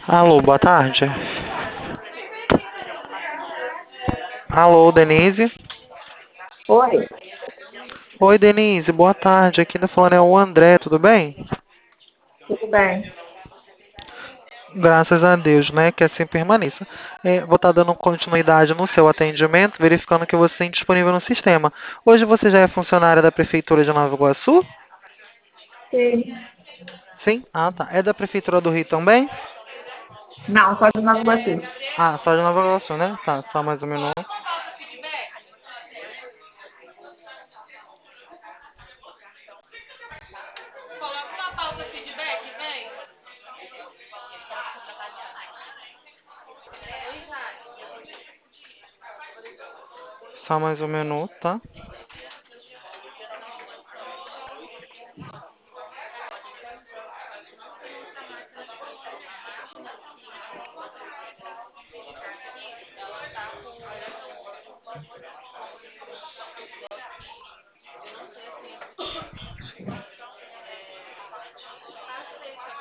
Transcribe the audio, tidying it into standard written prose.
Alô, boa tarde. Alô, Denise. Oi, Oi, Denise, boa tarde. Aqui tá falando é o André, tudo bem? tudo bem? Graças a Deus, né? Que assim permaneça. Vou estar dando continuidade no seu atendimento, verificando que você tem disponível no sistema. Hoje você já é funcionária da Prefeitura de Nova Iguaçu? Sim. Sim? Ah, tá. É da Prefeitura do Rio também? Não, só de Nova Iguaçu. Ah, só de Nova Iguaçu, né? Tá, só mais um minuto. Só mais um minuto, tá?